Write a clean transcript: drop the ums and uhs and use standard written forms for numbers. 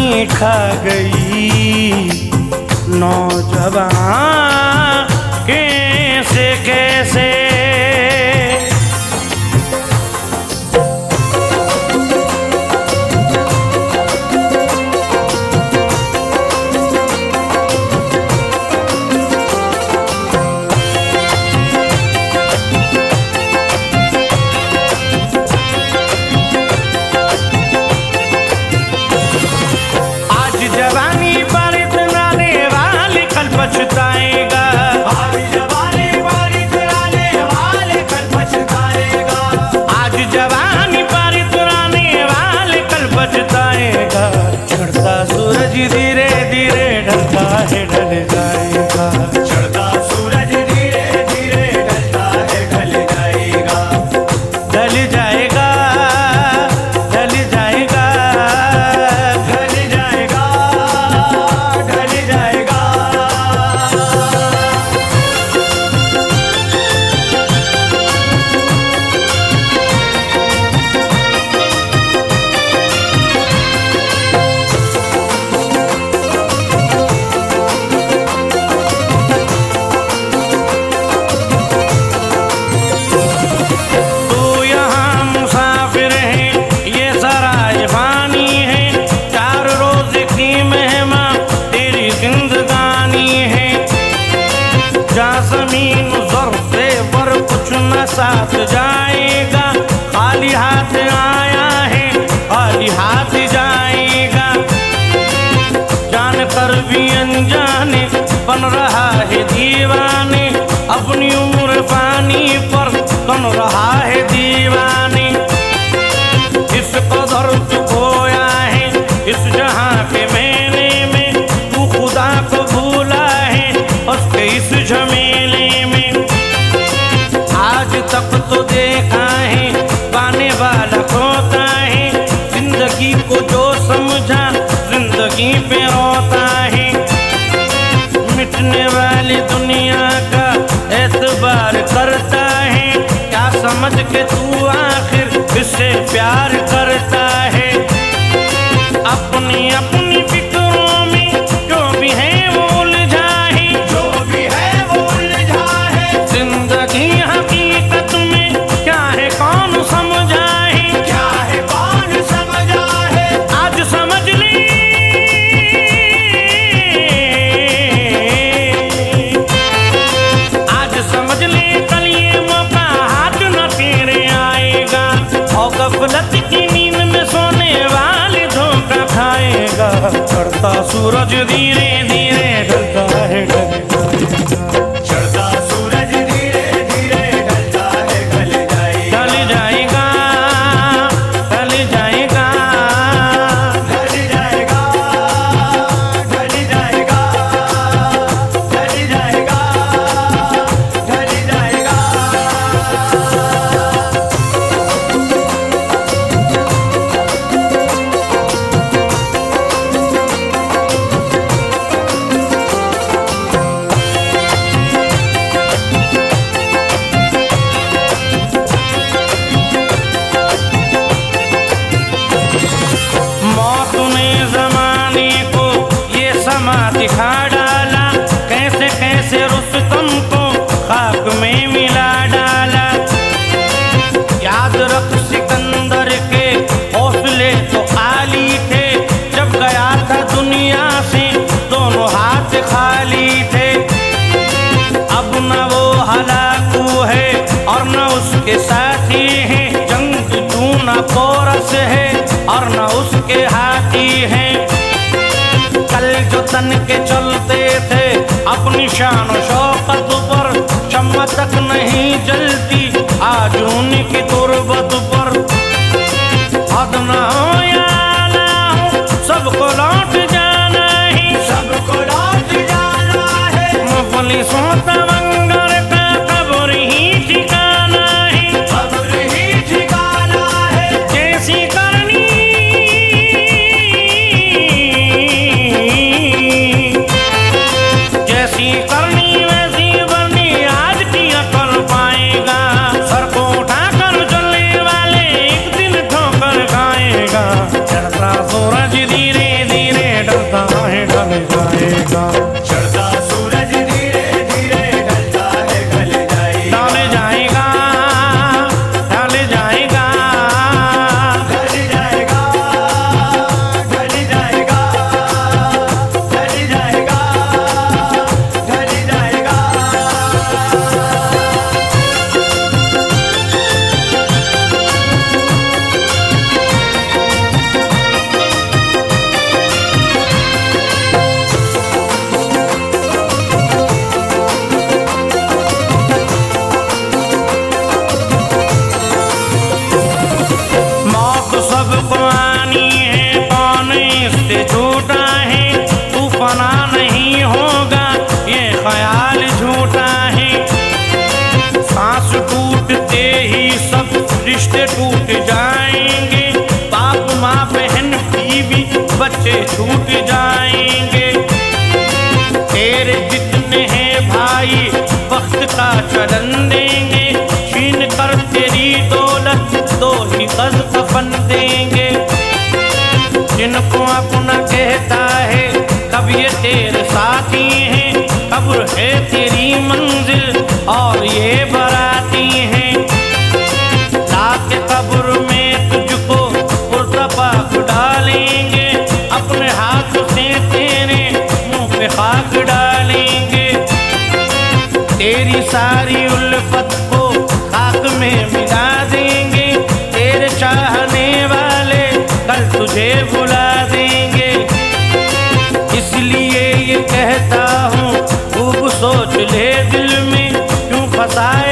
जवानी खा गई नौजवान कैसे कैसे। पछताएगा आज जवानी पर इतराने वाले कल पछताएगा। आज जवानी पर इतराने वाले कल पछताएगा। चढ़ता सूरज धीरे धीरे ढलता है ढल जाएगा। चढ़ता सूरज धीरे धीरे ढलता है ढल जाएगा। ढल जाएगा ढल जाएगा ढल जाएगा ढल जाएगा। ज़मीन ज़र्फ़े पर कुछ न साथ जाएगा। खाली हाथ आया है खाली हाथ जाएगा। जान कर भी अनजाने बन रहा है दीवाने। अपनी उम्र पानी पर बन रहा है दीवाने। इस कदर तू खोया है इस जहां के मेले में। तू खुदा को भूला है उसके इस झमेले में। आज तक तो देखा है पाने वाला खोता है। जिंदगी को जो समझा जिंदगी पे रोता है। मिटने वाली दुनिया का एतबार करता है। क्या समझ के तू आखिर इससे प्यार करता है। अपनी अपनी फिक्रों में जो भी है वो उलझा है। जो भी है वो उलझा है। जिंदगी हकीकत में क्या है कौन समझा है। क्या है कौन समझा है। आज समझ ले आज समझ ले कल ये मौका हाथ न तेरे आएगा। और गफलत की नींद में सोने वाले धोखा खाएगा। चढ़ता सूरज धीरे धीरे ढलता है चढ़ता सूरज धीरे धीरे ढलता है ढल जाएगा। ढल जाएगा ढल जाएगा ढल जाएगा ढल जाएगा ढल जाएगा ढल जाएगा। मौत ने जमाने को ये समा दिखा डाला। कैसे कैसे रुस्तम को खाक में मिला डाला। याद रख सिकंदर के हौसले तो आली थे। जब गया था दुनिया से दोनों हाथ खाली थे। अब न वो हलाकू है और न उसके साथी हैं। जंग जूना कोरस है और न उसके हाथी हैं। कल जो तन के चलते थे अपनी शान शौकत पर। शम्मा तक नहीं जलती आज उनकी तुरबत पर। हद न हो या ना हो सबको लौट जाना है। सबको लौट जाना है। मुफली सोता मंगर का कब्र ही ठिकाना है। कब्र ही ठिकाना है। जैसी करनी जैसी करनी वैसी बनी आज की अकल पाएगा। सर को उठाकर चलने वाले एक दिन ठोकर खाएगा। रिश्ते टूट जाएंगे, बाप माँ बहन बीवी बच्चे छूट जाएंगे। तेरे जितने हैं भाई वक्त का चलन देंगे, छीन कर तेरी दौलत दो ही गज कफन देंगे। जिनको अपना कहता है कब ये तेरे साथी हैं, कब्र है तेरी मंजिल और ये बराती हैं। लाके कब्र में तुझको पुरतपाक डालेंगे, अपने हाथ से तेरे मुंह पे खाक डालेंगे। तेरी सारी उल्फत को खाक में मिला देंगे, तेरे चाहने वाले कल तुझे भुला देंगे। इसलिए ये कहता हूँ खूब सोच ले दिल में, क्यों फंसा